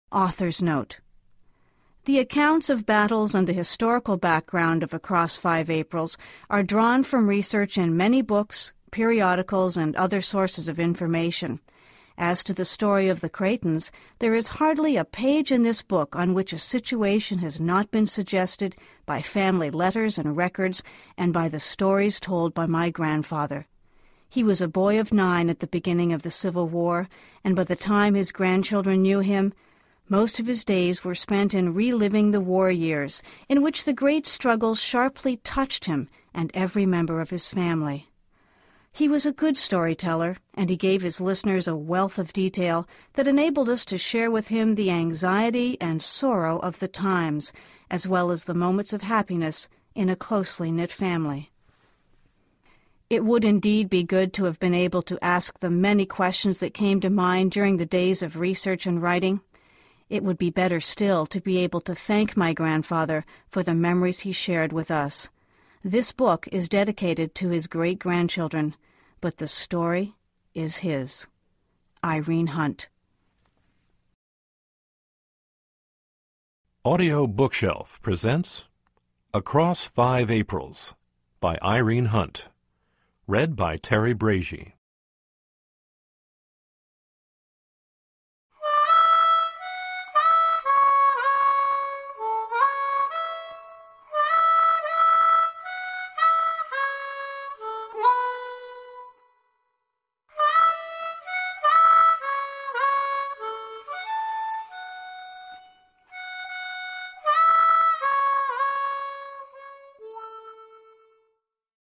Author's Note. The accounts of battles and the historical background of Across 5 Aprils are drawn from research in many books, periodicals, and other sources of information. As to the story of the Creightons, there is hardly a page in this book on which a situation has not been suggested by family letters and records and by the stories told by my grandfather. He was a boy of 9 at the beginning of the Civil War, and by the time his grandchildren knew him, most of his days were spent in reliving the war years, in which the great struggles sharply touched him and every member of his family. He was a good storyteller, and he gave his listeners a wealth of detail that enabled us to share with him the anxiety and sorrow of the times, as well as the moments of happiness in a closely knit family. It would indeed be good to have been able to ask the many questions that came to mind during the days of research and writing. It would be better still to be able to thank my grandfather for the memories he shared with us. This book is dedicated to his great-grandchildren, but the story is his. Irene Hunt. Audio Bookshelf presents Across 5 Aprils by Irene Hunt. Read by Terry Brady.